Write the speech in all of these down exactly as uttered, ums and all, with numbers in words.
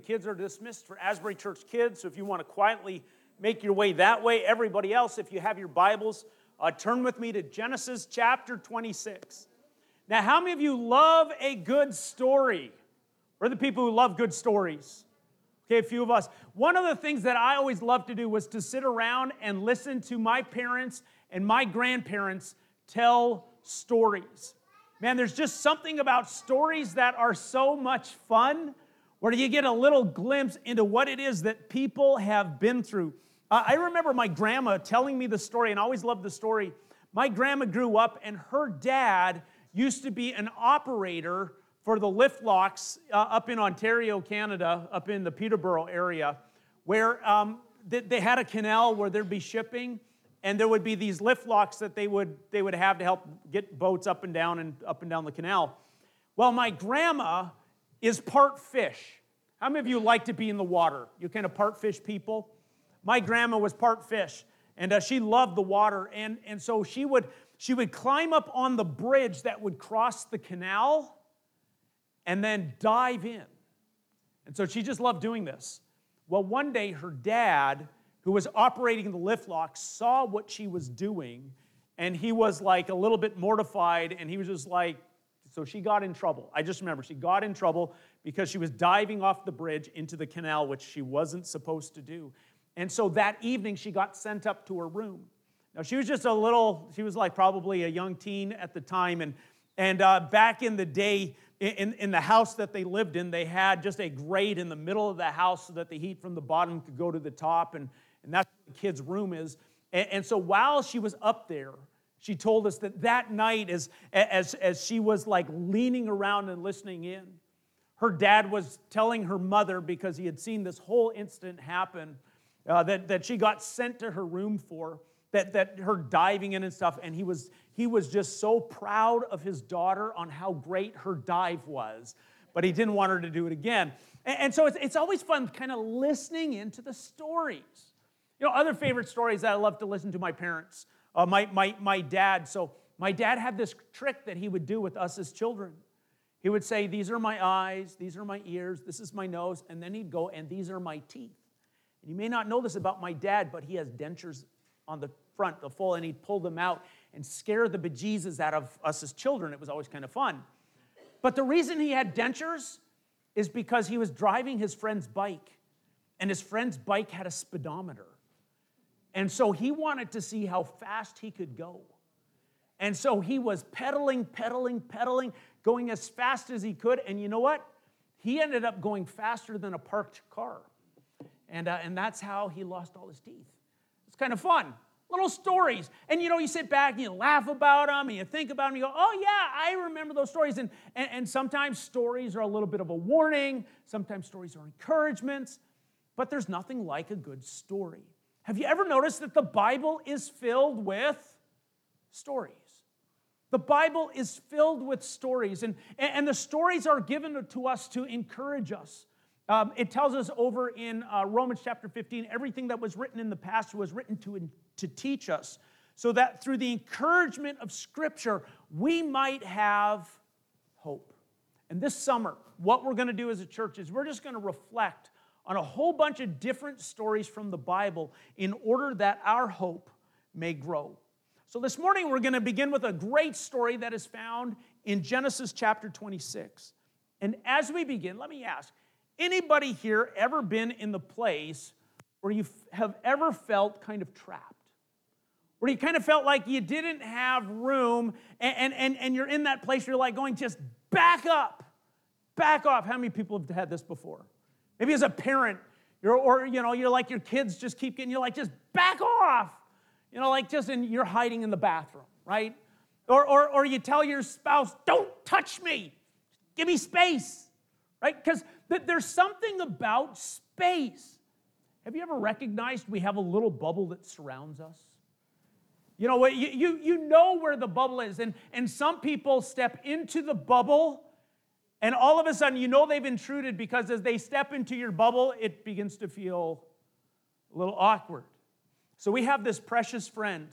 kids are dismissed for Asbury Church Kids, so if you want to quietly make your way that way, everybody else, if you have your Bibles, uh, turn with me to Genesis chapter twenty-six. Now, how many of you love a good story? We're the people who love good stories. Okay, a few of us. One of the things that I always loved to do was to sit around and listen to my parents and my grandparents tell stories. Man, there's just something about stories that are so much fun, where you get a little glimpse into what it is that people have been through. Uh, I remember my grandma telling me the story, and I always loved the story. My grandma grew up, and her dad used to be an operator for the lift locks uh, up in Ontario, Canada, up in the Peterborough area, where um, they, they had a canal where there'd be shipping, and there would be these lift locks that they would they would have to help get boats up and down and up and down the canal. Well, my grandma is part fish. How many of you like to be in the water? You kind of part fish people? My grandma was part fish, and uh, she loved the water, and, and so she would she would climb up on the bridge that would cross the canal and then dive in. And so she just loved doing this. Well, one day her dad, who was operating the lift lock, saw what she was doing, and he was like a little bit mortified, and he was just like, so she got in trouble. I just remember she got in trouble because she was diving off the bridge into the canal, which she wasn't supposed to do. And so that evening she got sent up to her room. Now she was just a little, she was like probably a young teen at the time, and, and uh, back in the day, In, in the house that they lived in, they had just a grate in the middle of the house so that the heat from the bottom could go to the top, and, and that's what the kid's room is. And, and so while she was up there, she told us that that night, as, as, as she was like leaning around and listening in, her dad was telling her mother, because he had seen this whole incident happen, uh, that, that she got sent to her room for, that, that her diving in and stuff, and he was he was just so proud of his daughter on how great her dive was, but he didn't want her to do it again. And, and so it's, it's always fun kind of listening into the stories. You know, other favorite stories that I love to listen to my parents, uh, my, my, my dad. So my dad had this trick that he would do with us as children. He would say, these are my eyes, these are my ears, this is my nose, and then he'd go, and these are my teeth. And you may not know this about my dad, but he has dentures on the front, the full, and he'd pull them out and scare the bejesus out of us as children. It was always kind of fun. But the reason he had dentures is because he was driving his friend's bike, and his friend's bike had a speedometer. And so he wanted to see how fast he could go. And so he was pedaling, pedaling, pedaling, going as fast as he could. And you know what? He ended up going faster than a parked car. And, uh, and that's how he lost all his teeth. It's kind of fun. Little stories. And, you know, you sit back and you laugh about them and you think about them. And you go, oh, yeah, I remember those stories. And, and, and sometimes stories are a little bit of a warning. Sometimes stories are encouragements. But there's nothing like a good story. Have you ever noticed that the Bible is filled with stories? The Bible is filled with stories. And, and the stories are given to us to encourage us. Um, it tells us over in uh, Romans chapter fifteen, everything that was written in the past was written to, to teach us, so that through the encouragement of Scripture, we might have hope. And this summer, what we're going to do as a church is we're just going to reflect on a whole bunch of different stories from the Bible in order that our hope may grow. So this morning, we're going to begin with a great story that is found in Genesis chapter twenty-six. And as we begin, let me ask, anybody here ever been in the place where you have ever felt kind of trapped? Where you kind of felt like you didn't have room, and, and, and you're in that place where you're like going, just back up, back off. How many people have had this before? Maybe as a parent, you're, or you know, you're like your kids just keep getting, you're like, just back off. You know, like just in, you're hiding in the bathroom, right? Or, or, or you tell your spouse, don't touch me, give me space. Right? Because there's something about space. Have you ever recognized we have a little bubble that surrounds us? You know, you, you, you know where the bubble is. And, and some people step into the bubble, and all of a sudden you know they've intruded, because as they step into your bubble, it begins to feel a little awkward. So we have this precious friend.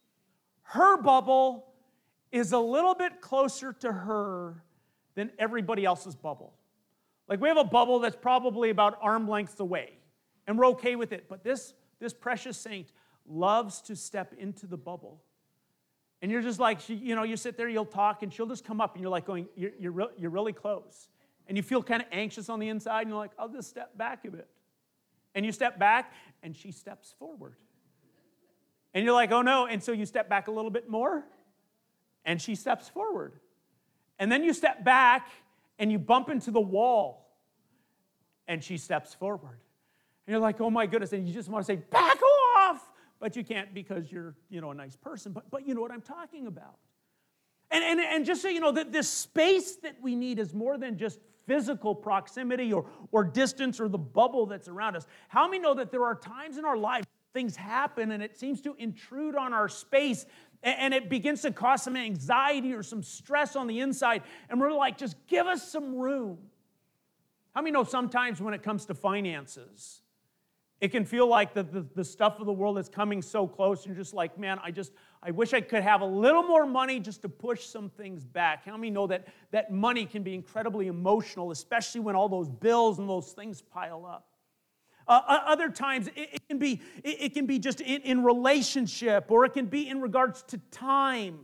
Her bubble is a little bit closer to her than everybody else's bubble. Like we have a bubble that's probably about arm lengths away, and we're okay with it. But this, this precious saint loves to step into the bubble. And you're just like, she, you know, you sit there, you'll talk, and she'll just come up, and you're like going, you're, you're, re- you're really close. And you feel kind of anxious on the inside, and you're like, I'll just step back a bit. And you step back, and she steps forward. And you're like, oh no, and so you step back a little bit more, and she steps forward. And then you step back, and you bump into the wall, and she steps forward. And you're like, oh my goodness, and you just want to say, back off! But you can't because you're, you know, a nice person, but, but you know what I'm talking about. And, and, and just so you know, that this space that we need is more than just physical proximity or, or distance or the bubble that's around us. How many know that there are times in our life things happen and it seems to intrude on our space and, and it begins to cause some anxiety or some stress on the inside, and we're like, just give us some room. How many know sometimes when it comes to finances, it can feel like the, the, the stuff of the world is coming so close, and you're just like, man, I just, I wish I could have a little more money just to push some things back. How many know that, that money can be incredibly emotional, especially when all those bills and those things pile up? Uh, other times, it, it can be, it, it can be just in, in relationship, or it can be in regards to time.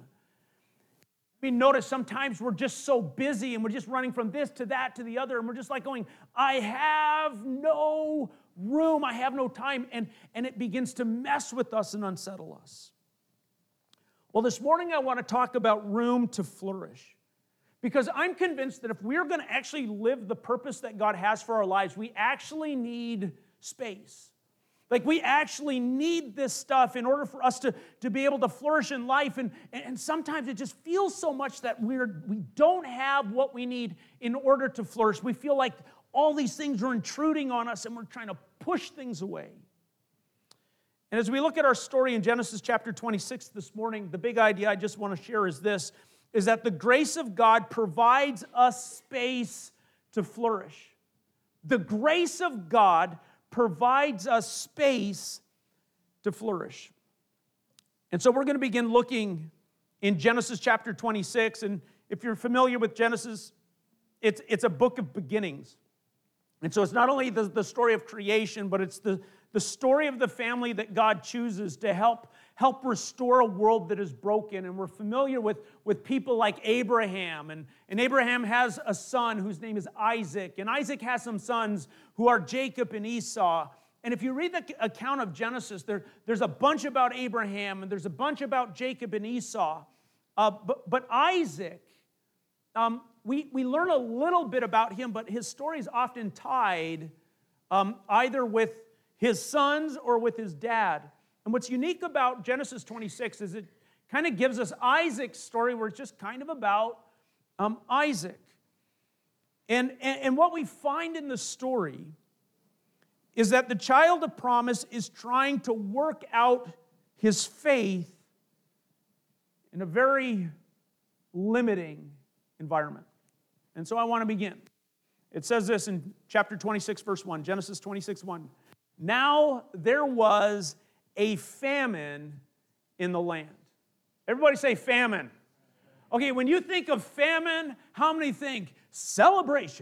I mean, notice sometimes we're just so busy, and we're just running from this to that to the other, and we're just like going, I have no room, I have no time, and, and it begins to mess with us and unsettle us. Well, this morning I want to talk about room to flourish, because I'm convinced that if we're going to actually live the purpose that God has for our lives, we actually need space. Like we actually need this stuff in order for us to, to be able to flourish in life, and, and sometimes it just feels so much that we're, we don't have what we need in order to flourish. We feel like all these things are intruding on us and we're trying to push things away. And as we look at our story in Genesis chapter twenty-six this morning, the big idea I just want to share is this, is that the grace of God provides us space to flourish. The grace of God provides us space to flourish. And so we're going to begin looking in Genesis chapter twenty-six, and if you're familiar with Genesis, it's, it's a book of beginnings. And so it's not only the, the story of creation, but it's the, the story of the family that God chooses to help, help restore a world that is broken. And we're familiar with, with people like Abraham. And, and Abraham has a son whose name is Isaac. And Isaac has some sons who are Jacob and Esau. And if you read the account of Genesis, there, there's a bunch about Abraham, and there's a bunch about Jacob and Esau. Uh, but, but Isaac, um, We, we learn a little bit about him, but his story is often tied um, either with his sons or with his dad. And what's unique about Genesis twenty-six is it kind of gives us Isaac's story, where it's just kind of about um, Isaac. And, and, and what we find in the story is that the child of promise is trying to work out his faith in a very limiting environment. And so I want to begin. It says this in chapter twenty-six, verse one, Genesis twenty-six, one. Now there was a famine in the land. Everybody say famine. Okay, when you think of famine, how many think celebration?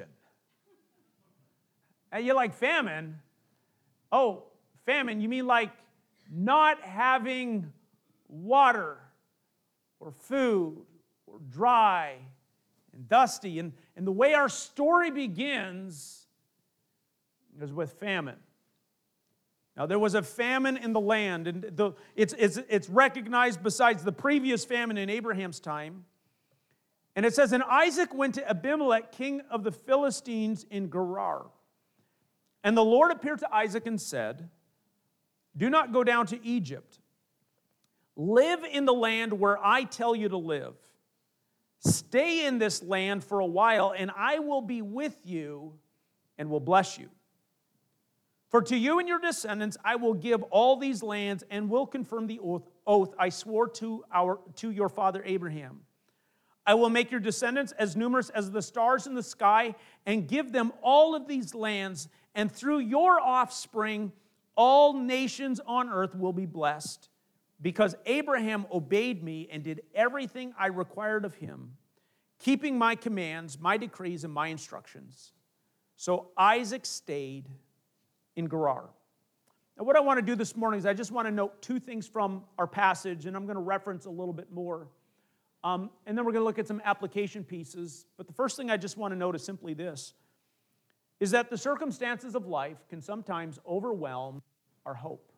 And you're like, famine? Oh, famine, you mean like not having water or food or dry and dusty. And, and the way our story begins is with famine. Now, there was a famine in the land, and the, it's, it's, it's recognized besides the previous famine in Abraham's time. And it says, and Isaac went to Abimelech, king of the Philistines in Gerar. And the Lord appeared to Isaac and said, do not go down to Egypt. Live in the land where I tell you to live. Stay in this land for a while, and I will be with you and will bless you. For to you and your descendants I will give all these lands, and will confirm the oath, oath I swore to, our, to your father Abraham. I will make your descendants as numerous as the stars in the sky, and give them all of these lands, and through your offspring all nations on earth will be blessed, because Abraham obeyed me and did everything I required of him, keeping my commands, my decrees, and my instructions. So Isaac stayed in Gerar. Now, what I want to do this morning is I just want to note two things from our passage, and I'm going to reference a little bit more. Um, and then we're going to look at some application pieces. But the first thing I just want to note is simply this, is that the circumstances of life can sometimes overwhelm our hope.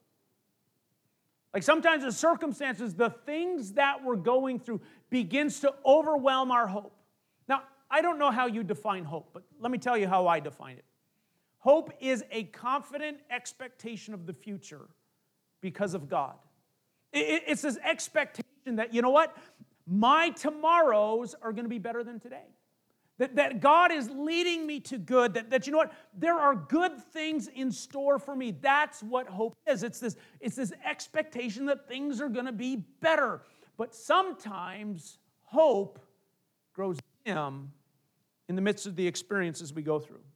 Like sometimes the circumstances, the things that we're going through begins to overwhelm our hope. Now, I don't know how you define hope, but let me tell you how I define it. Hope is a confident expectation of the future because of God. It's this expectation that, you know what? My tomorrows are going to be better than today. That, that God is leading me to good, that, that, you know what, there are good things in store for me. That's what hope is. It's this, it's this expectation that things are going to be better. But sometimes hope grows dim in the midst of the experiences we go through.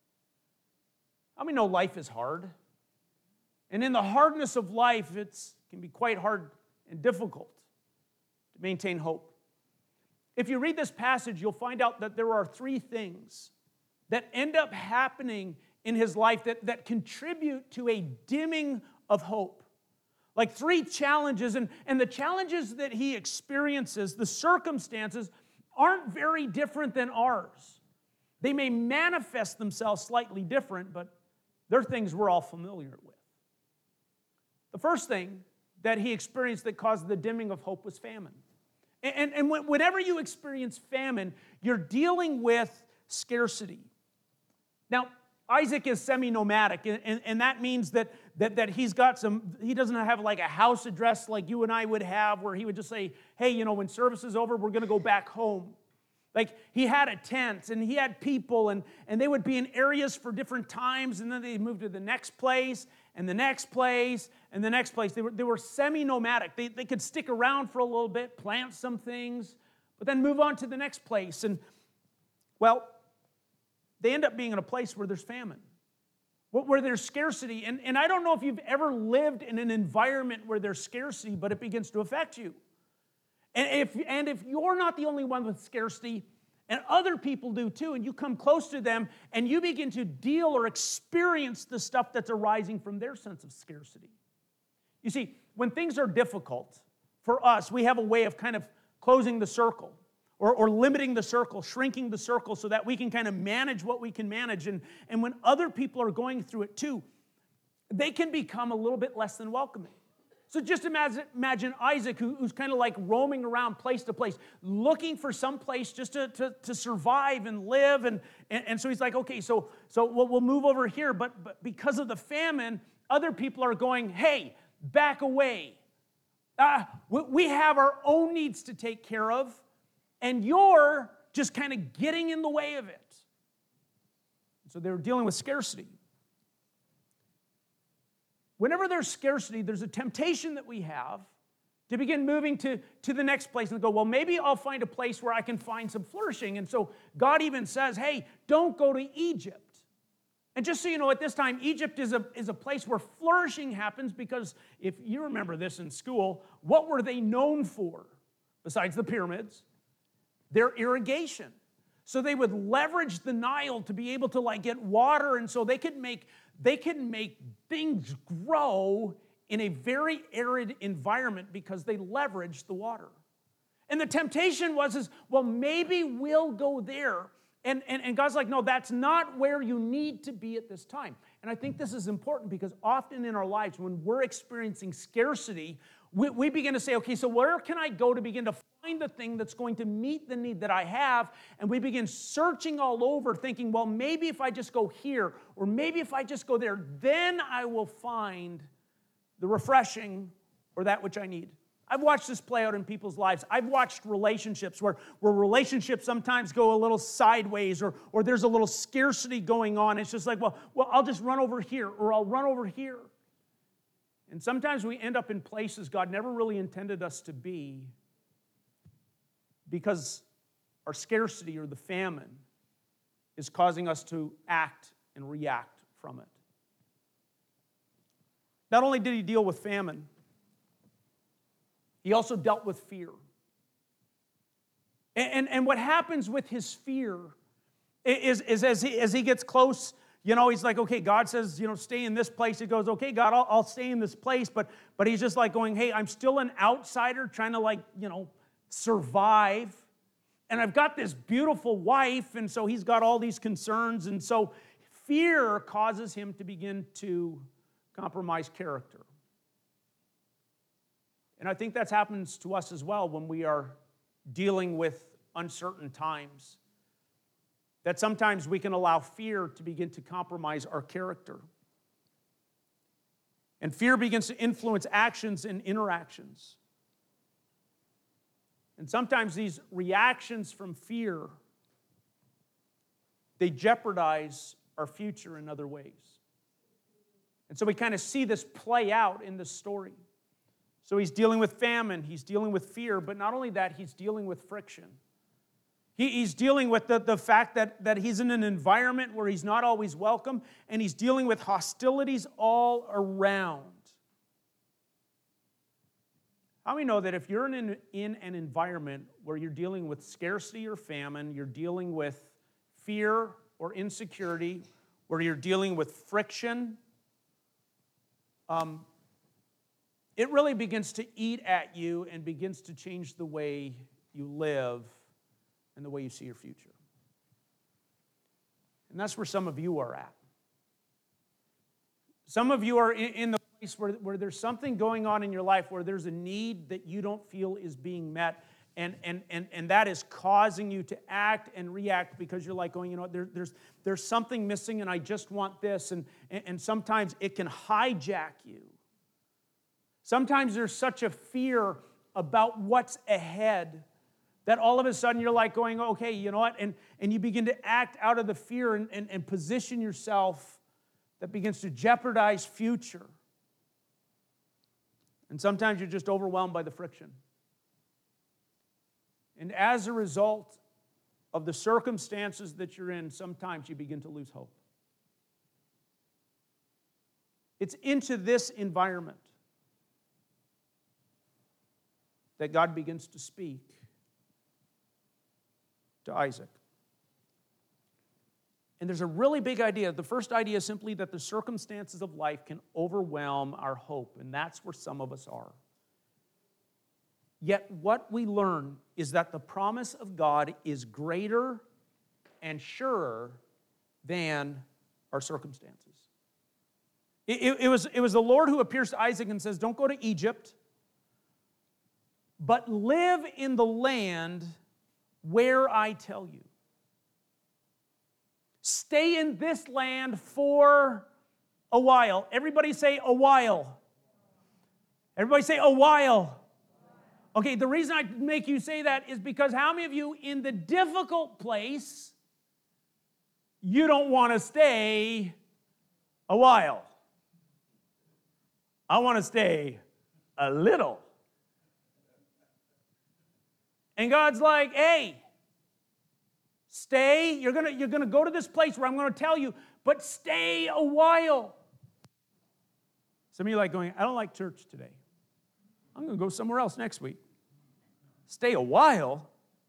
How many know life is hard? And in the hardness of life, it can be quite hard and difficult to maintain hope. If you read this passage, you'll find out that there are three things that end up happening in his life that, that contribute to a dimming of hope. Like three challenges, and, and the challenges that he experiences, the circumstances, aren't very different than ours. They may manifest themselves slightly different, but they're things we're all familiar with. The first thing that he experienced that caused the dimming of hope was famine. And, and whenever you experience famine, you're dealing with scarcity. Now, Isaac is semi-nomadic, and, and, and that means that, that, that he's got some, he doesn't have like a house address like you and I would have, where he would just say, hey, you know, when service is over, we're going to go back home. Like, he had a tent, and he had people, and, and they would be in areas for different times, and then they'd move to the next place, and the next place, and the next place. They were, they were semi-nomadic. They, they could stick around for a little bit, plant some things, but then move on to the next place. And, well, they end up being in a place where there's famine, where there's scarcity. And, and I don't know if you've ever lived in an environment where there's scarcity, but it begins to affect you. And if, and if you're not the only one with scarcity, and other people do too, and you come close to them, and you begin to deal or experience the stuff that's arising from their sense of scarcity. You see, when things are difficult for us, we have a way of kind of closing the circle, or, or limiting the circle, shrinking the circle, so that we can kind of manage what we can manage. And, and when other people are going through it too, they can become a little bit less than welcoming. So just imagine, imagine Isaac, who, who's kind of like roaming around place to place, looking for some place just to, to, to survive and live. And, and, and so he's like, okay, so, so we'll, we'll move over here. But, but because of the famine, other people are going, hey, back away. Uh, we, we have our own needs to take care of, and you're just kind of getting in the way of it. So they were dealing with scarcity. Whenever there's scarcity, there's a temptation that we have to begin moving to, to the next place and go, well, maybe I'll find a place where I can find some flourishing. And so God even says, hey, don't go to Egypt. And just so you know, at this time, Egypt is a, is a place where flourishing happens, because if you remember this in school, what were they known for besides the pyramids? Their irrigation. So they would leverage the Nile to be able to like get water, and so they could make They can make things grow in a very arid environment because they leverage the water. And the temptation was, is, well, maybe we'll go there. And, and, and God's like, no, that's not where you need to be at this time. And I think this is important, because often in our lives, when we're experiencing scarcity, we, we begin to say, okay, so where can I go to begin to find the thing that's going to meet the need that I have? And we begin searching all over, thinking, well, maybe if I just go here, or maybe if I just go there, then I will find the refreshing or that which I need. I've watched this play out in people's lives. I've watched relationships where, where relationships sometimes go a little sideways, or, or there's a little scarcity going on. It's just like, well, well, I'll just run over here, or I'll run over here. And sometimes we end up in places God never really intended us to be, because our scarcity or the famine is causing us to act and react from it. Not only did he deal with famine, he also dealt with fear. And, and, and what happens with his fear Is, is as, he, as he gets close, you know, he's like, okay, God says, you know, stay in this place. He goes, okay, God, I'll, I'll stay in this place. But, but he's just like going, hey, I'm still an outsider trying to like, you know, survive. And I've got this beautiful wife. And so he's got all these concerns. And so fear causes him to begin to compromise character. And I think that happens to us as well when we are dealing with uncertain times. That sometimes we can allow fear to begin to compromise our character. And fear begins to influence actions and interactions. And sometimes these reactions from fear, they jeopardize our future in other ways. And so we kind of see this play out in this story. So he's dealing with famine, he's dealing with fear, but not only that, he's dealing with friction. He, he's dealing with the, the fact that, that he's in an environment where he's not always welcome, and he's dealing with hostilities all around. How many know that if you're in, in an environment where you're dealing with scarcity or famine, you're dealing with fear or insecurity, where you're dealing with friction, um, it really begins to eat at you and begins to change the way you live and the way you see your future. And that's where some of you are at. Some of you are in, in the place where, where there's something going on in your life where there's a need that you don't feel is being met, and, and, and, and that is causing you to act and react because you're like going, you know what, there, there's, there's something missing and I just want this, and, and, and sometimes it can hijack you. Sometimes there's such a fear about what's ahead that all of a sudden you're like going, okay, you know what? And, and you begin to act out of the fear and, and, and position yourself that begins to jeopardize future. And sometimes you're just overwhelmed by the friction. And as a result of the circumstances that you're in, sometimes you begin to lose hope. It's into this environment that God begins to speak to Isaac. And there's a really big idea. The first idea is simply that the circumstances of life can overwhelm our hope, and that's where some of us are. Yet what we learn is that the promise of God is greater and surer than our circumstances. It, it, it, was, it was the Lord who appears to Isaac and says, don't go to Egypt, but live in the land where I tell you. Stay in this land for a while. Everybody say a while. Everybody say a while. Okay, the reason I make you say that is because how many of you in the difficult place, you don't want to stay a while? I want to stay a little. And God's like, hey, stay. You're going you're gonna go to this place where I'm going to tell you, but stay a while. Some of you are like going, I don't like church today. I'm going to go somewhere else next week. Stay a while?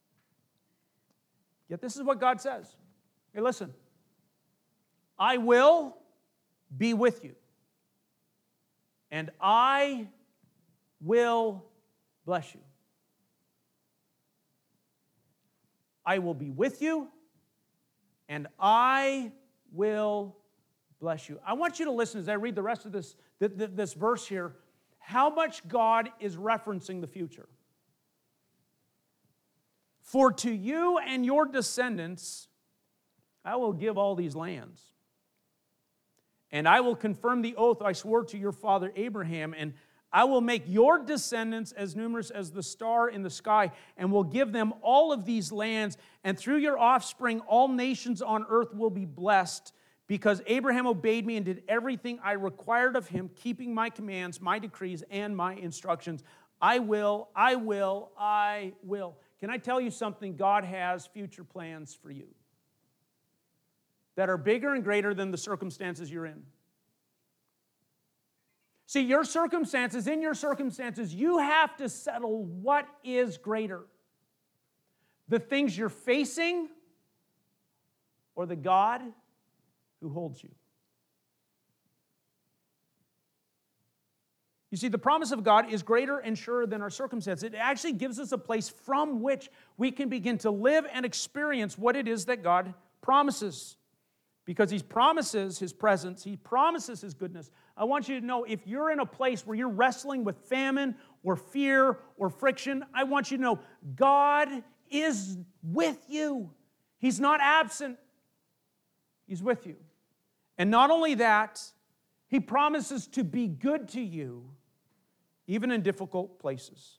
Yet this is what God says. Hey, listen. I will be with you. And I will bless you. I will be with you, and I will bless you. I want you to listen as I read the rest of this, this verse here, how much God is referencing the future. For to you and your descendants, I will give all these lands. And I will confirm the oath I swore to your father Abraham, and I will make your descendants as numerous as the star in the sky, and will give them all of these lands, and through your offspring all nations on earth will be blessed, because Abraham obeyed me and did everything I required of him, keeping my commands, my decrees, and my instructions. I will, I will, I will. Can I tell you something? God has future plans for you that are bigger and greater than the circumstances you're in. See, your circumstances, in your circumstances, you have to settle what is greater. The things you're facing or the God who holds you? You see, the promise of God is greater and surer than our circumstance. It actually gives us a place from which we can begin to live and experience what it is that God promises. Because He promises His presence, He promises His goodness. I want you to know, if you're in a place where you're wrestling with famine or fear or friction, I want you to know God is with you. He's not absent. He's with you. And not only that, He promises to be good to you, even in difficult places.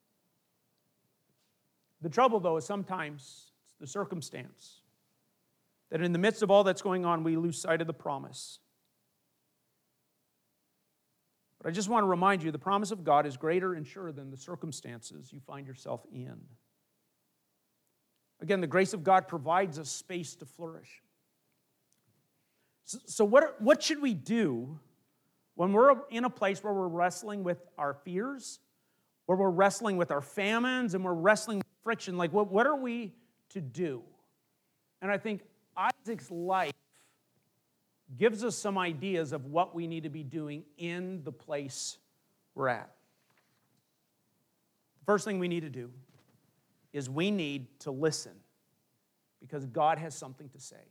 The trouble, though, is sometimes it's the circumstance that in the midst of all that's going on, we lose sight of the promise. But I just want to remind you, the promise of God is greater and surer than the circumstances you find yourself in. Again, the grace of God provides us space to flourish. So, so what, what should we do when we're in a place where we're wrestling with our fears, where we're wrestling with our famines, and we're wrestling with friction? Like, what, what are we to do? And I think Isaac's life gives us some ideas of what we need to be doing in the place we're at. The first thing we need to do is we need to listen, because God has something to say.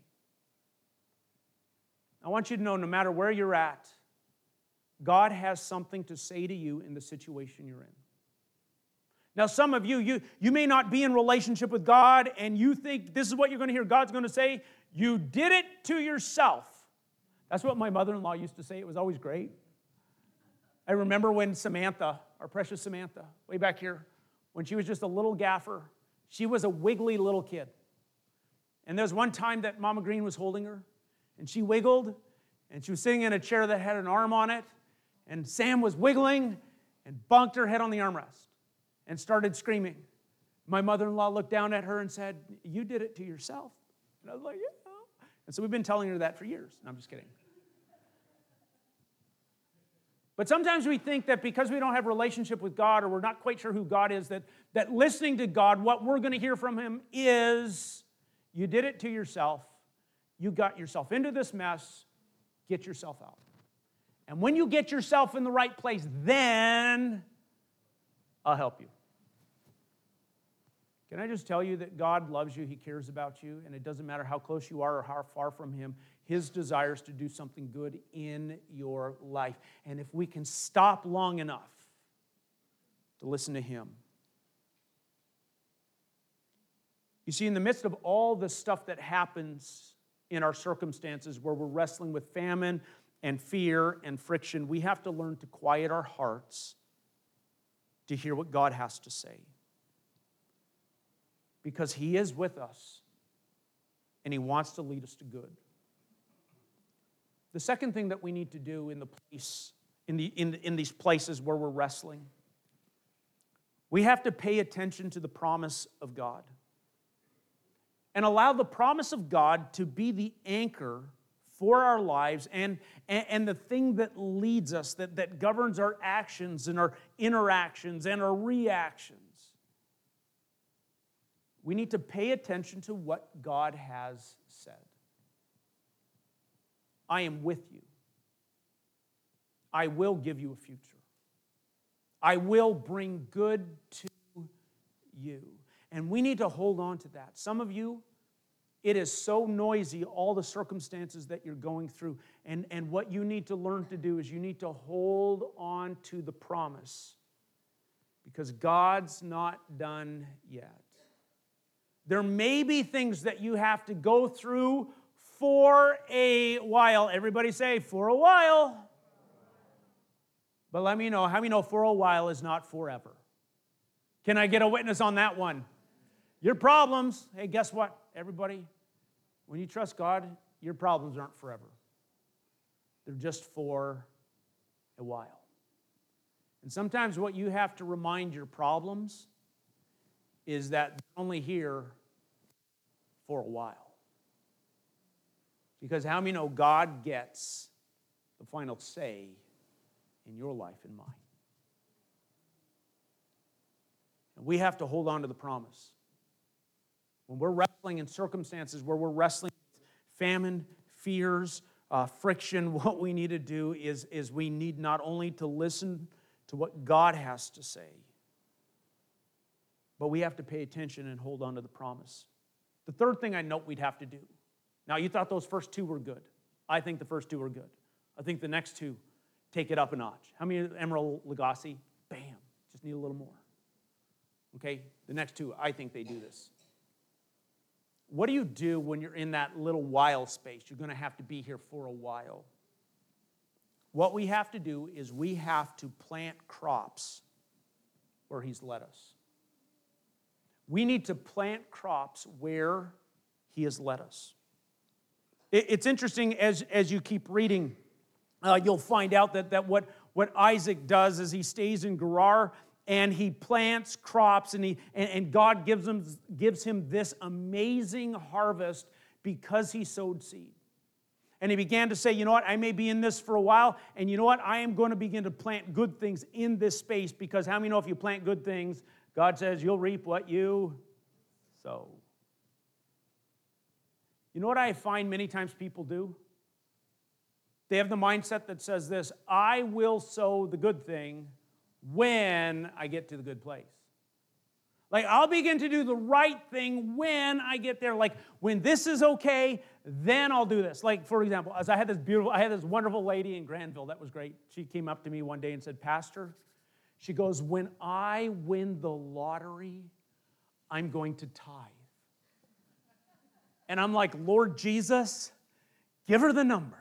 I want you to know, no matter where you're at, God has something to say to you in the situation you're in. Now, some of you, you, you may not be in relationship with God, and you think this is what you're going to hear God's going to say. You did it to yourself. That's what my mother-in-law used to say. It was always great. I remember when Samantha, our precious Samantha, way back here, when she was just a little gaffer, she was a wiggly little kid. And there was one time that Mama Green was holding her, and she wiggled, and she was sitting in a chair that had an arm on it, and Sam was wiggling and bonked her head on the armrest and started screaming. My mother-in-law looked down at her and said, "You did it to yourself." And I was like, "Yeah." And so we've been telling her that for years. No, I'm just kidding. But sometimes we think that because we don't have a relationship with God, or we're not quite sure who God is, that, that listening to God, what we're going to hear from Him is, you did it to yourself. You got yourself into this mess. Get yourself out. And when you get yourself in the right place, then I'll help you. Can I just tell you that God loves you, He cares about you, and it doesn't matter how close you are or how far from Him, His desire is to do something good in your life. And if we can stop long enough to listen to Him. You see, in the midst of all the stuff that happens in our circumstances where we're wrestling with famine and fear and friction, we have to learn to quiet our hearts to hear what God has to say. Because He is with us, and He wants to lead us to good. The second thing that we need to do in the place, in the in, in these places where we're wrestling, we have to pay attention to the promise of God. And allow the promise of God to be the anchor for our lives and, and, and the thing that leads us, that, that governs our actions and our interactions and our reactions. We need to pay attention to what God has said. I am with you. I will give you a future. I will bring good to you. And we need to hold on to that. Some of you, it is so noisy, all the circumstances that you're going through. And, and what you need to learn to do is you need to hold on to the promise. Because God's not done yet. There may be things that you have to go through for a while. Everybody say, for a while. But let me know, how many know for a while is not forever? Can I get a witness on that one? Your problems, hey, guess what, everybody? When you trust God, your problems aren't forever. They're just for a while. And sometimes what you have to remind your problems is that they're only here for a while. Because how many know God gets the final say in your life and mine? And we have to hold on to the promise. When we're wrestling in circumstances where we're wrestling famine, fears, uh, friction, what we need to do is, is we need not only to listen to what God has to say, but we have to pay attention and hold on to the promise. The third thing I note we'd have to do. Now, you thought those first two were good. I think the first two are good. I think the next two take it up a notch. How many Emerald Lagasse? Bam. Just need a little more. Okay? The next two, I think they do this. What do you do when you're in that little while space? You're going to have to be here for a while. What we have to do is we have to plant crops where He's led us. We need to plant crops where He has led us. It's interesting as, as you keep reading, uh, you'll find out that, that what, what Isaac does is he stays in Gerar and he plants crops, and, he, and, and God gives him, gives him this amazing harvest because he sowed seed. And he began to say, you know what, I may be in this for a while, and you know what, I am going to begin to plant good things in this space, because how many know if you plant good things, God says you'll reap what you sow. You know what I find many times people do? They have the mindset that says this: I will sow the good thing when I get to the good place. Like, I'll begin to do the right thing when I get there. Like, when this is okay, then I'll do this. Like, for example, as I had this beautiful, I had this wonderful lady in Granville. That was great. She came up to me one day and said, Pastor, she goes, when I win the lottery, I'm going to tithe. And I'm like, Lord Jesus, give her the numbers.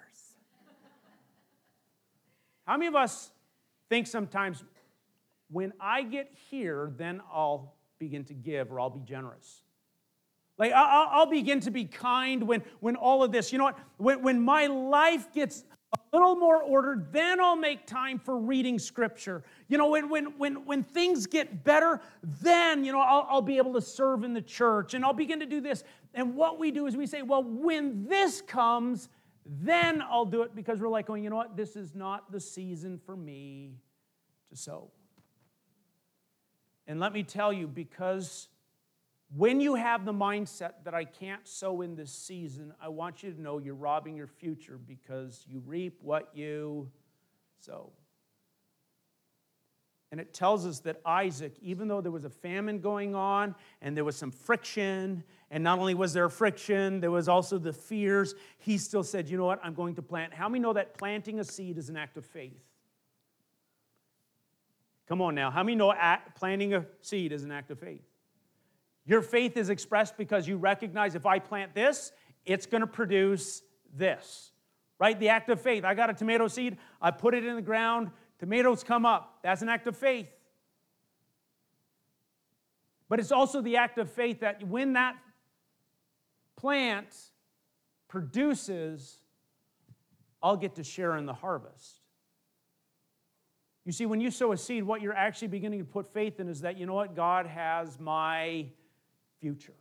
How many of us think sometimes, when I get here, then I'll begin to give, or I'll be generous? Like, I'll, I'll begin to be kind when, when all of this, you know what, when, when my life gets a little more ordered, then I'll make time for reading Scripture. You know, when, when, when, when things get better, then, you know, I'll, I'll be able to serve in the church, and I'll begin to do this. And what we do is we say, well, when this comes, then I'll do it, because we're like going, you know what, this is not the season for me to sow. And let me tell you, because when you have the mindset that I can't sow in this season, I want you to know you're robbing your future, because you reap what you sow. And it tells us that Isaac, even though there was a famine going on and there was some friction, and not only was there friction, there was also the fears, he still said, you know what, I'm going to plant. How many know that planting a seed is an act of faith? Come on now. How many know planting a seed is an act of faith? Your faith is expressed because you recognize, if I plant this, it's going to produce this. Right? The act of faith. I got a tomato seed. I put it in the ground. Tomatoes come up. That's an act of faith. But it's also the act of faith that when that plant produces, I'll get to share in the harvest. You see, when you sow a seed, what you're actually beginning to put faith in is that, you know what, God has my future.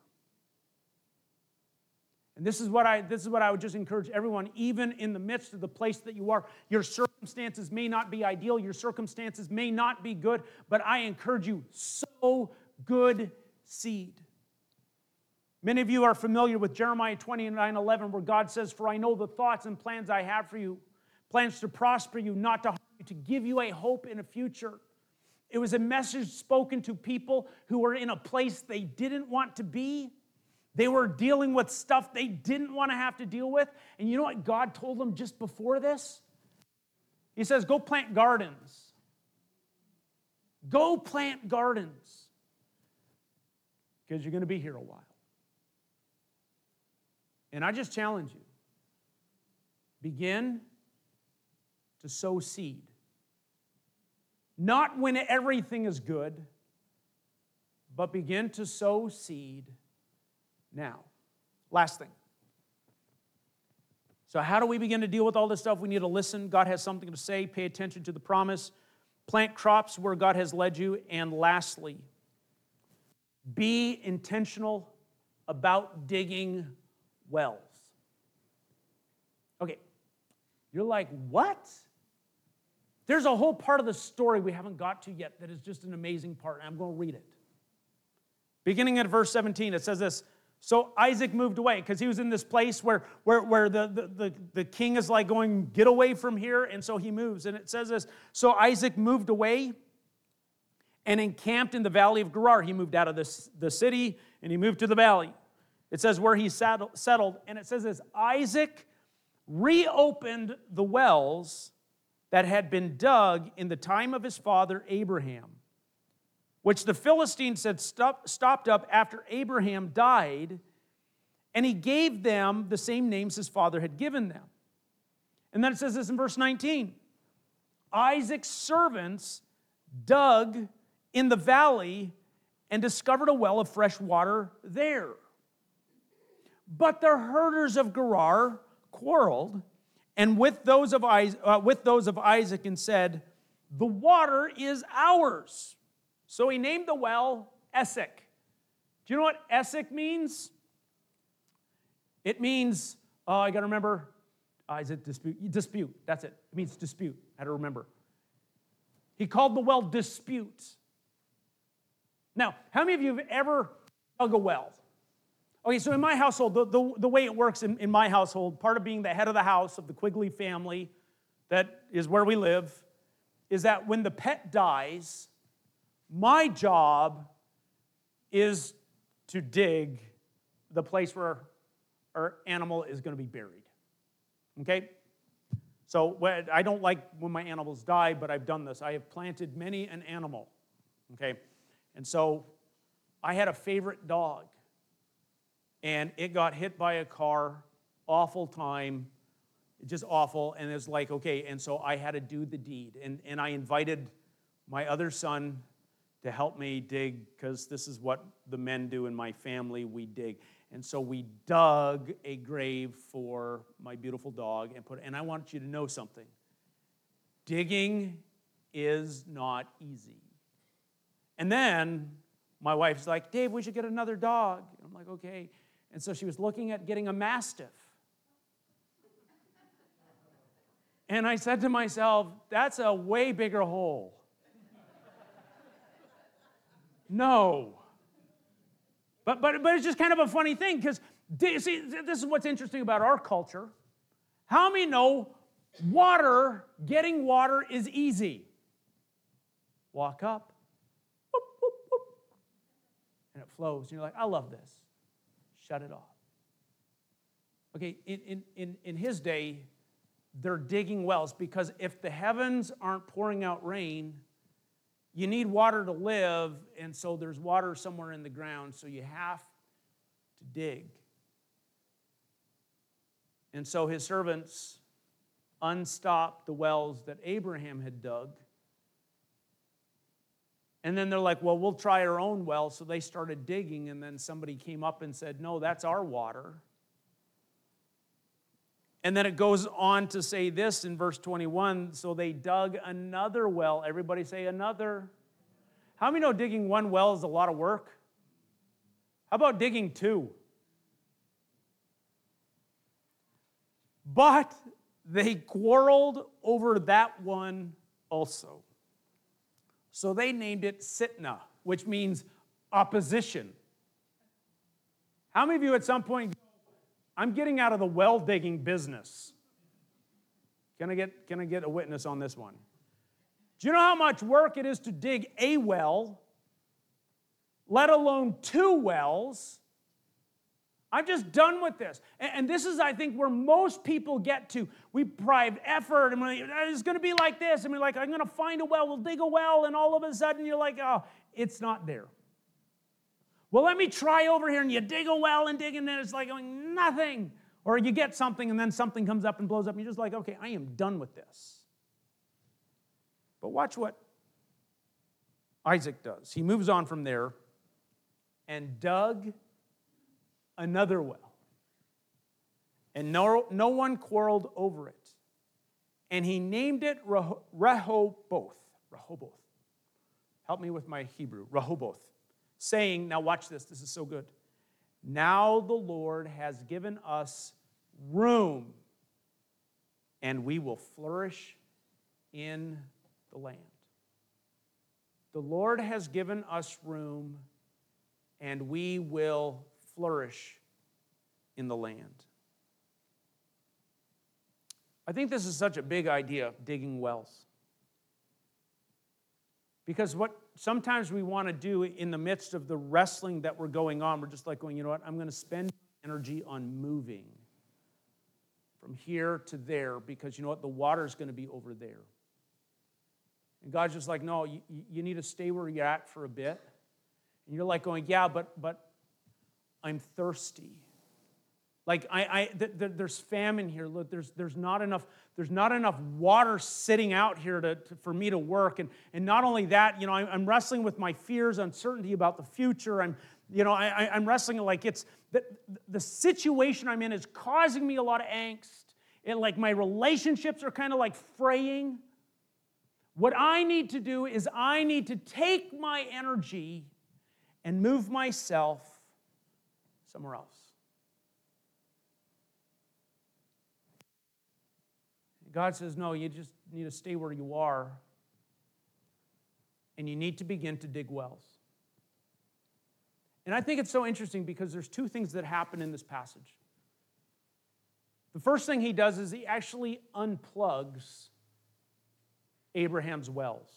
And this is what I this is what I would just encourage everyone, even in the midst of the place that you are. Your circumstances may not be ideal, your circumstances may not be good, but I encourage you, sow good seed. Many of you are familiar with Jeremiah twenty-nine eleven, where God says, for I know the thoughts and plans I have for you, plans to prosper you, not to harm you, to give you a hope in a future. It was a message spoken to people who were in a place they didn't want to be. They were dealing with stuff they didn't want to have to deal with. And you know what God told them just before this? He says, go plant gardens. Go plant gardens. Because you're going to be here a while. And I just challenge you. Begin to sow seed. Not when everything is good, but begin to sow seed now. Last thing. So how do we begin to deal with all this stuff? We need to listen. God has something to say. Pay attention to the promise. Plant crops where God has led you. And lastly, be intentional about digging wells. Okay, you're like, what? There's a whole part of the story we haven't got to yet that is just an amazing part, and I'm going to read it. Beginning at verse seventeen, it says this: So Isaac moved away because he was in this place where, where, where the, the, the, the king is like going, get away from here. And so he moves. And it says this, so Isaac moved away and encamped in the valley of Gerar. He moved out of this, the city and he moved to the valley. It says where he settled. And it says this, Isaac reopened the wells that had been dug in the time of his father Abraham, which the Philistines had stop, stopped up after Abraham died, and he gave them the same names his father had given them. And then it says this in verse nineteen. Isaac's servants dug in the valley and discovered a well of fresh water there. But the herders of Gerar quarreled, and with those of Isaac, uh, with those of Isaac and said, the water is ours. So he named the well Essek. Do you know what Essek means? It means, oh, I got to remember, uh, is it dispute? Dispute, that's it. It means dispute. I had to remember. He called the well dispute. Now, how many of you have ever dug a well? Okay, so in my household, the, the, the way it works in, in my household, part of being the head of the house of the Quigley family, that is where we live, is that when the pet dies, my job is to dig the place where our animal is going to be buried. Okay? So I don't like when my animals die, but I've done this. I have planted many an animal. Okay? And so I had a favorite dog, and it got hit by a car, awful time, just awful, and it's like, okay, and so I had to do the deed. And, and I invited my other son to help me dig, because this is what the men do in my family, we dig. And so we dug a grave for my beautiful dog and put, and I want you to know something. Digging is not easy. And then my wife's like, Dave, we should get another dog. And I'm like, okay. And so she was looking at getting a Mastiff. And I said to myself, that's a way bigger hole. No. But, but, but it's just kind of a funny thing, because, see, this is what's interesting about our culture. How many know water, getting water is easy? Walk up, whoop, whoop, whoop, and it flows. And you're like, I love this. Shut it off. Okay, in, in, in, in his day, they're digging wells, because if the heavens aren't pouring out rain, you need water to live, and so there's water somewhere in the ground, so you have to dig. And so his servants unstopped the wells that Abraham had dug. And then they're like, well, we'll try our own well. So they started digging, and then somebody came up and said, no, that's our water. And then it goes on to say this in verse twenty-one, so they dug another well. Everybody say another. How many know digging one well is a lot of work? How about digging two? But they quarreled over that one also. So they named it Sitnah, which means opposition. How many of you at some point, I'm getting out of the well digging business? Can I get, can I get a witness on this one? Do you know how much work it is to dig a well, let alone two wells? I'm just done with this. And, and this is, I think, where most people get to. We pride effort, and we're like, it's going to be like this. And we're like, I'm going to find a well, we'll dig a well, and all of a sudden you're like, oh, it's not there. Well, let me try over here, and you dig a well and dig, and then it's like going, nothing. Or you get something, and then something comes up and blows up, and you're just like, okay, I am done with this. But watch what Isaac does. He moves on from there and dug another well. And no, no one quarreled over it. And he named it Rehoboth. Rehoboth. Help me with my Hebrew. Rehoboth. Saying, now watch this, this is so good. Now the Lord has given us room, and we will flourish in the land. The Lord has given us room, and we will flourish in the land. I think this is such a big idea, digging wells. Because what sometimes we want to do in the midst of the wrestling that we're going on, we're just like going, you know what, I'm going to spend energy on moving from here to there because you know what, the water is going to be over there. And God's just like, no, you, you need to stay where you're at for a bit. And you're like going, yeah, but but I'm thirsty. Like I, I th- th- there's famine here. Look, there's there's not enough there's not enough water sitting out here to, to for me to work. And and not only that, you know, I'm, I'm wrestling with my fears, uncertainty about the future. I'm you know I, I'm wrestling like it's the, the situation I'm in is causing me a lot of angst. And like my relationships are kind of like fraying. What I need to do is I need to take my energy and move myself somewhere else. God says, no, you just need to stay where you are, and you need to begin to dig wells. And I think it's so interesting because there's two things that happen in this passage. The first thing he does is he actually unplugs Abraham's wells.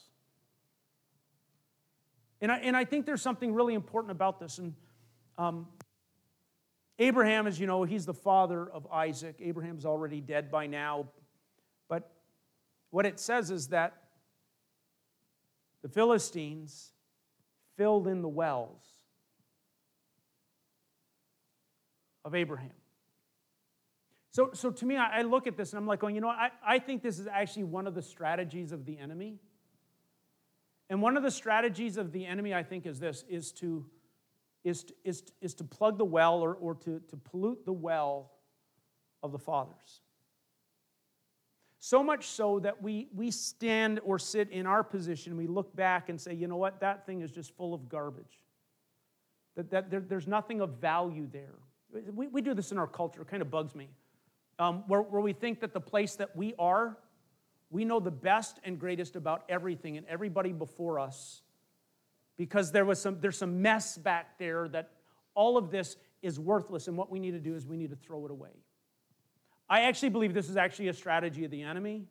And I, and I think there's something really important about this. And um, Abraham, as you know, he's the father of Isaac. Abraham's already dead by now. But what it says is that the Philistines filled in the wells of Abraham. So, so to me, I, I look at this and I'm like, going, you know, I, I think this is actually one of the strategies of the enemy. And one of the strategies of the enemy, I think, is this, is to, is to, is to, is to plug the well or, or to, to pollute the well of the fathers. So much so that we, we stand or sit in our position, we look back and say, you know what, that thing is just full of garbage. That, that there, there's nothing of value there. We, we do this in our culture, it kind of bugs me. Um, where, where we think that the place that we are, we know the best and greatest about everything and everybody before us because there was some, there's some mess back there that all of this is worthless, and what we need to do is we need to throw it away. I actually believe this is actually a strategy of the enemy.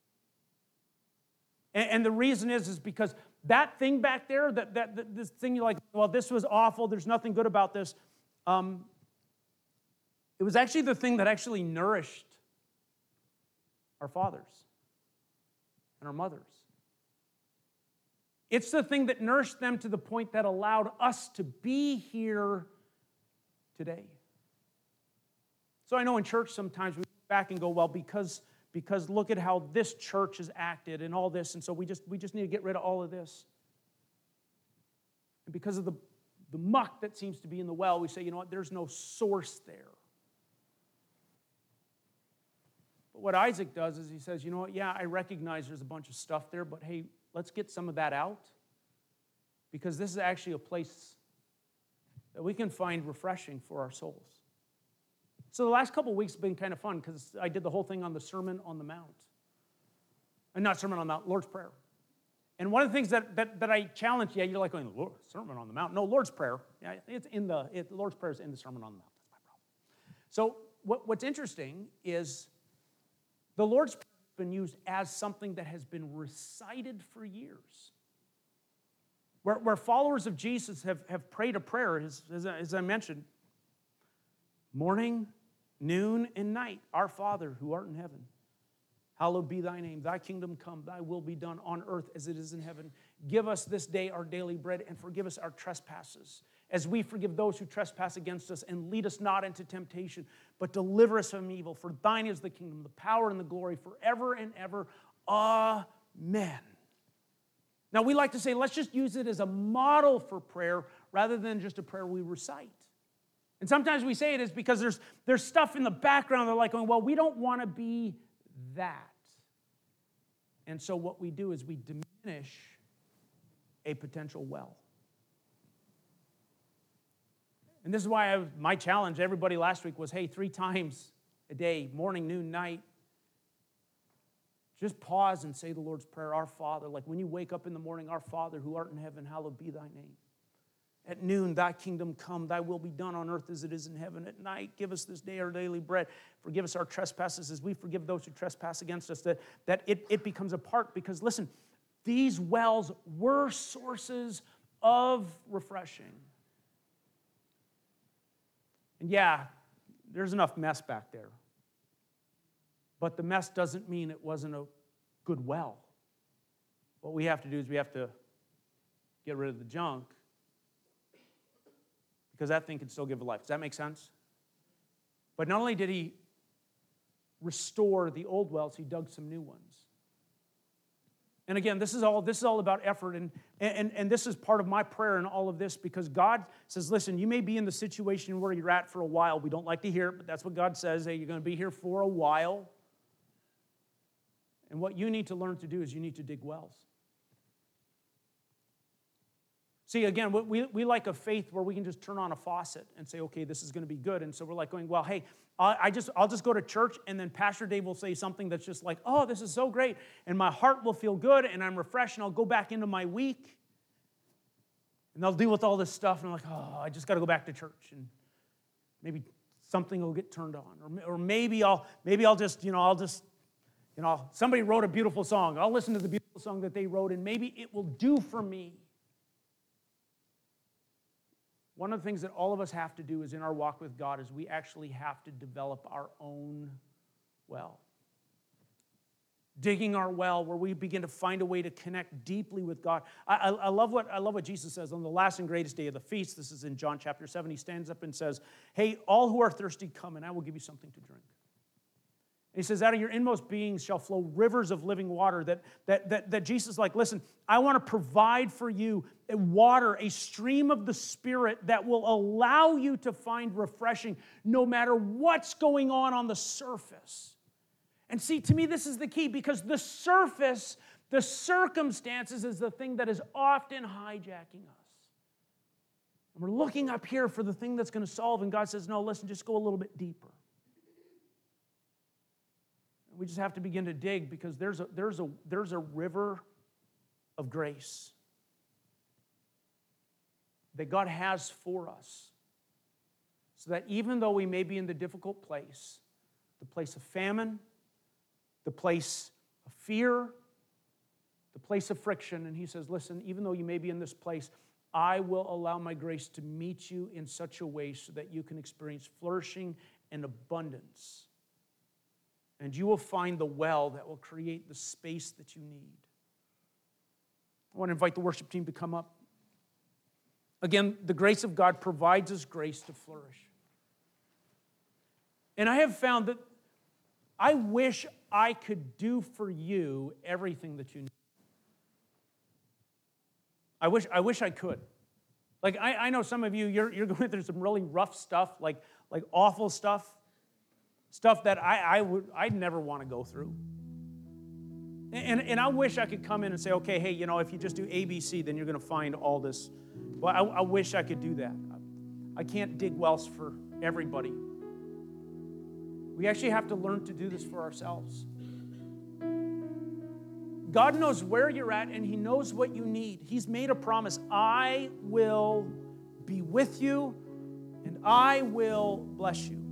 And, and the reason is, is because that thing back there, that, that, that this thing you're like, well, this was awful, there's nothing good about this. Um, it was actually the thing that actually nourished our fathers and our mothers. It's the thing that nourished them to the point that allowed us to be here today. So I know in church sometimes we look back and go, well, because, because look at how this church has acted and all this, and so we just, we just need to get rid of all of this. And because of the, the muck that seems to be in the well, we say, you know what, there's no source there. But what Isaac does is he says, you know what, yeah, I recognize there's a bunch of stuff there, but hey, let's get some of that out because this is actually a place that we can find refreshing for our souls. So the last couple of weeks have been kind of fun because I did the whole thing on the Sermon on the Mount. And not Sermon on the Mount, Lord's Prayer. And one of the things that, that, that I challenge, yeah, you're like going, Lord, Sermon on the Mount. No, Lord's Prayer. Yeah, it's in the, it, Lord's Prayer is in the Sermon on the Mount. That's my problem. So what, what's interesting is the Lord's Prayer has been used as something that has been recited for years. Where, where followers of Jesus have, have prayed a prayer, as, as, as I mentioned, morning, noon, and night. Our Father, who art in heaven, hallowed be thy name. Thy kingdom come, thy will be done on earth as it is in heaven. Give us this day our daily bread, and forgive us our trespasses, as we forgive those who trespass against us. And lead us not into temptation, but deliver us from evil. For thine is the kingdom, the power, and the glory forever and ever. Amen. Now, we like to say, let's just use it as a model for prayer rather than just a prayer we recite. And sometimes we say it is because there's, there's stuff in the background that are like going, well, we don't want to be that. And so what we do is we diminish a potential well. And this is why I, my challenge to everybody last week was, hey, three times a day, morning, noon, night, just pause and say the Lord's Prayer, our Father. Like when you wake up in the morning, our Father who art in heaven, hallowed be thy name. At noon, thy kingdom come, thy will be done on earth as it is in heaven. At night, give us this day our daily bread. Forgive us our trespasses as we forgive those who trespass against us. That, that it, it becomes a part, because listen, these wells were sources of refreshing. And yeah, there's enough mess back there. But the mess doesn't mean it wasn't a good well. What we have to do is we have to get rid of the junk, because that thing can still give life. Does that make sense? But not only did he restore the old wells, he dug some new ones. And again, this is all, this is all about effort, and, and, and this is part of my prayer in all of this, because God says, listen, you may be in the situation where you're at for a while. We don't like to hear it, but that's what God says. Hey, you're going to be here for a while. And what you need to learn to do is you need to dig wells. See, again, we, we like a faith where we can just turn on a faucet and say, okay, this is going to be good. And so we're like going, well, hey, I, I just, I'll just go to church, and then Pastor Dave will say something that's just like, oh, this is so great. And my heart will feel good, and I'm refreshed, and I'll go back into my week. And they'll deal with all this stuff, and I'm like, oh, I just got to go back to church. And maybe something will get turned on. Or, or maybe I'll, maybe I'll just, you know, I'll just, you know, somebody wrote a beautiful song. I'll listen to the beautiful song that they wrote, and maybe it will do for me. One of the things that all of us have to do is in our walk with God is we actually have to develop our own well. Digging our well where we begin to find a way to connect deeply with God. I, I, I, love what, I love what Jesus says on the last and greatest day of the feast. This is in John chapter seven. He stands up and says, hey, all who are thirsty, come and I will give you something to drink. He says, out of your inmost beings shall flow rivers of living water. That, that, that, that Jesus is like, listen, I want to provide for you a water, a stream of the Spirit that will allow you to find refreshing no matter what's going on on the surface. And see, to me, this is the key, because the surface, the circumstances is the thing that is often hijacking us. And we're looking up here for the thing that's going to solve, and God says, no, listen, just go a little bit deeper. We just have to begin to dig, because there's a, there's a, there's a river of grace that God has for us, so that even though we may be in the difficult place, the place of famine, the place of fear, the place of friction, and he says, listen, even though you may be in this place, I will allow my grace to meet you in such a way so that you can experience flourishing and abundance. And you will find the well that will create the space that you need. I want to invite the worship team to come up. Again, the grace of God provides us grace to flourish. And I have found that I wish I could do for you everything that you need. I wish I wish I could. Like, I, I know some of you, you're, you're going through some really rough stuff, like, like awful stuff. Stuff that I, I would, I'd never want to go through. And, and I wish I could come in and say, okay, hey, you know, if you just do A B C, then you're going to find all this. Well, I, I wish I could do that. I can't dig wells for everybody. We actually have to learn to do this for ourselves. God knows where you're at, and he knows what you need. He's made a promise. I will be with you, and I will bless you.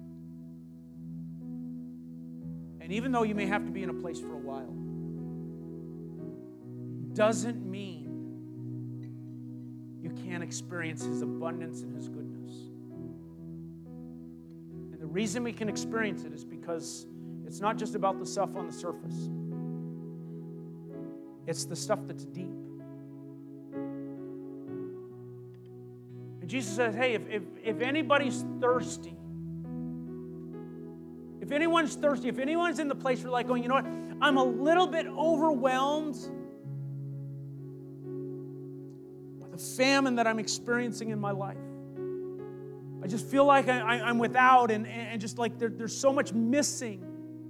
And even though you may have to be in a place for a while, doesn't mean you can't experience his abundance and his goodness. And the reason we can experience it is because it's not just about the stuff on the surface. It's the stuff that's deep. And Jesus says, hey, if, if, if anybody's thirsty, if anyone's thirsty, if anyone's in the place where like going, you know what, I'm a little bit overwhelmed by the famine that I'm experiencing in my life. I just feel like I, I, I'm without and, and just like there, there's so much missing.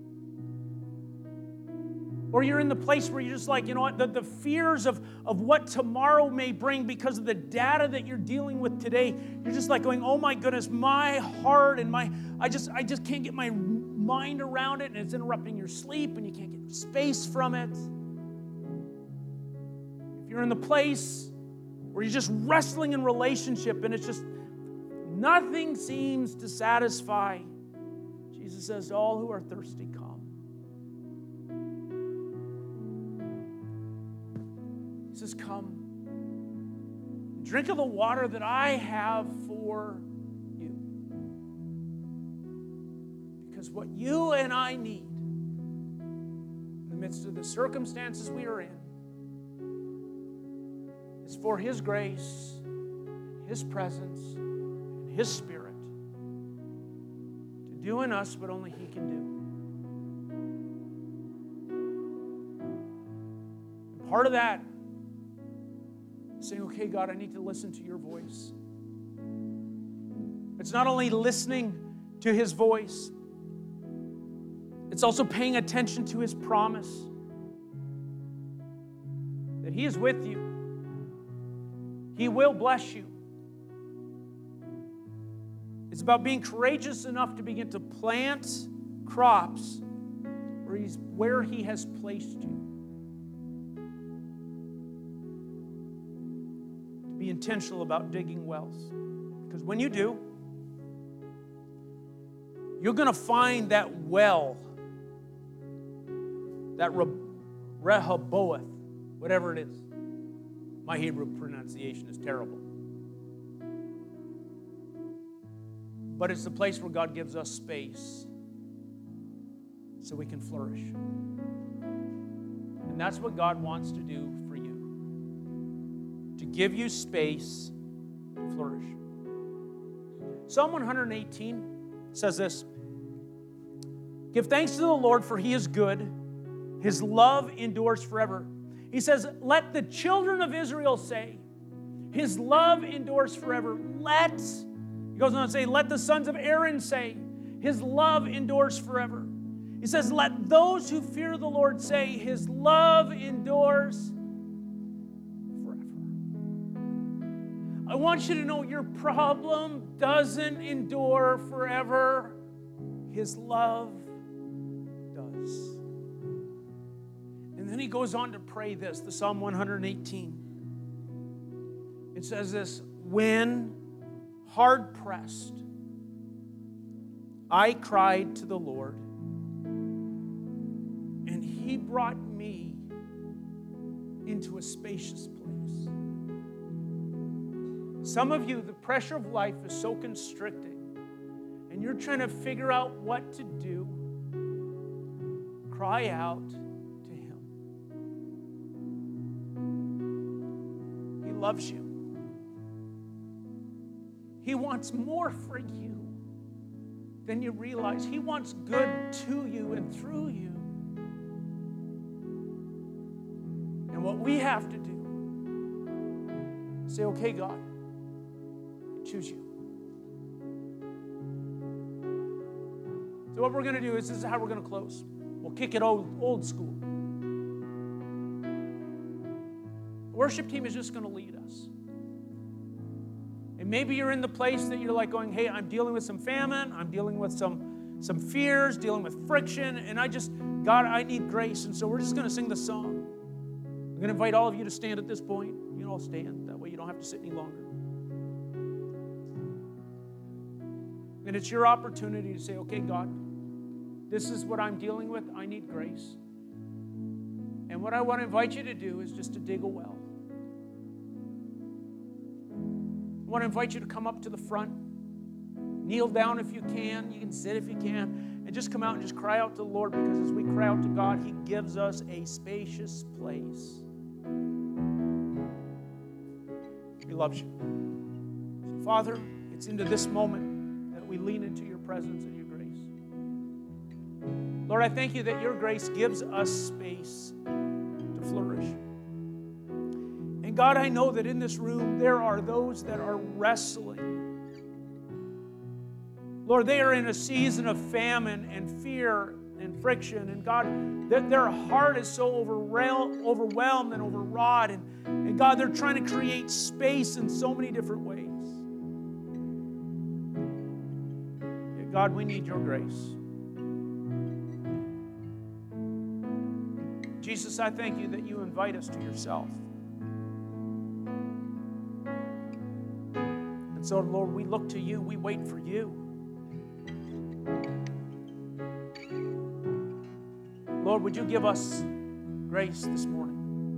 Or you're in the place where you're just like, you know what, the, the fears of, of what tomorrow may bring because of the data that you're dealing with today, you're just like going, oh my goodness, my heart and my, I just, I just can't get my mind around it, and it's interrupting your sleep, and you can't get space from it. If you're in the place where you're just wrestling in relationship and it's just nothing seems to satisfy. Jesus says, all who are thirsty, come. He says, come. Drink of the water that I have for you. Because what you and I need in the midst of the circumstances we are in is for His grace, His presence, and His Spirit to do in us what only He can do. And part of that is saying, okay, God, I need to listen to your voice. It's not only listening to His voice, it's also paying attention to His promise that He is with you. He will bless you. It's about being courageous enough to begin to plant crops where, he's, where He has placed you. To be intentional about digging wells. Because when you do, you're going to find that well, that Rehoboth, whatever it is. My Hebrew pronunciation is terrible. But it's the place where God gives us space so we can flourish. And that's what God wants to do for you. To give you space to flourish. Psalm one eighteen says this: give thanks to the Lord, for He is good. His love endures forever. He says, let the children of Israel say, His love endures forever. Let, he goes on to say, let the sons of Aaron say, His love endures forever. He says, let those who fear the Lord say, His love endures forever. I want you to know your problem doesn't endure forever. His love does. And then he goes on to pray this, the Psalm one eighteen. It says this: when hard pressed, I cried to the Lord, and He brought me into a spacious place. Some of you, the pressure of life is so constricting, and you're trying to figure out what to do. Cry out. He loves you. He wants more for you than you realize. He wants good to you and through you. And what we have to do is say, okay, God, I choose you. So what we're going to do is this is how we're going to close. We'll kick it old, old school. The worship team is just going to lead us. And maybe you're in the place that you're like going, hey, I'm dealing with some famine. I'm dealing with some, some fears, dealing with friction. And I just, God, I need grace. And so we're just going to sing the song. I'm going to invite all of you to stand at this point. You can all stand. That way you don't have to sit any longer. And it's your opportunity to say, okay, God, this is what I'm dealing with. I need grace. And what I want to invite you to do is just to dig a well. I want to invite you to come up to the front. Kneel down if you can. You can sit if you can. And just come out and just cry out to the Lord, because as we cry out to God, He gives us a spacious place. He loves you. So, Father, it's into this moment that we lean into your presence and your grace. Lord, I thank you that your grace gives us space to flourish. And God, I know that in this room there are those that are wrestling. Lord, they are in a season of famine and fear and friction. And God, that their heart is so overwhelmed and overwrought. And, and God, they're trying to create space in so many different ways. Yet, God, we need your grace. Jesus, I thank you that you invite us to yourself. So, Lord, we look to you. We wait for you. Lord, would you give us grace this morning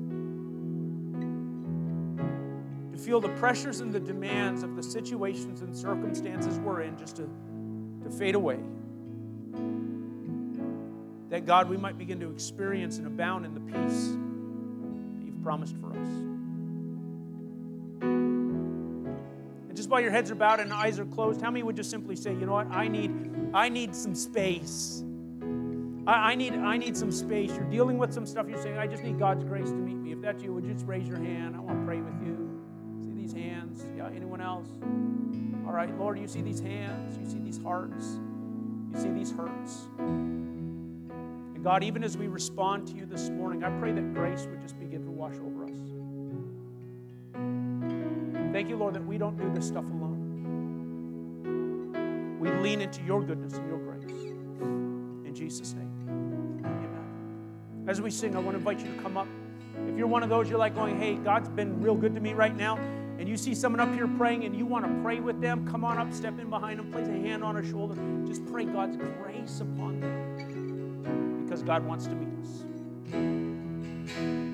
to feel the pressures and the demands of the situations and circumstances we're in just to, to fade away. That, God, we might begin to experience and abound in the peace that you've promised for us. And just while your heads are bowed and eyes are closed, how many would just simply say, you know what, I need, I need some space. I, I need, I need some space. You're dealing with some stuff. You're saying, I just need God's grace to meet me. If that's you, would you just raise your hand? I want to pray with you. See these hands? Yeah, anyone else? All right, Lord, you see these hands. You see these hearts. You see these hurts. And God, even as we respond to you this morning, I pray that grace would just begin to wash over us. Thank you, Lord, that we don't do this stuff alone. We lean into your goodness and your grace. In Jesus' name, amen. As we sing, I want to invite you to come up. If you're one of those, you're like going, hey, God's been real good to me right now, and you see someone up here praying and you want to pray with them, come on up, step in behind them, place a hand on their shoulder. Just pray God's grace upon them because God wants to meet us.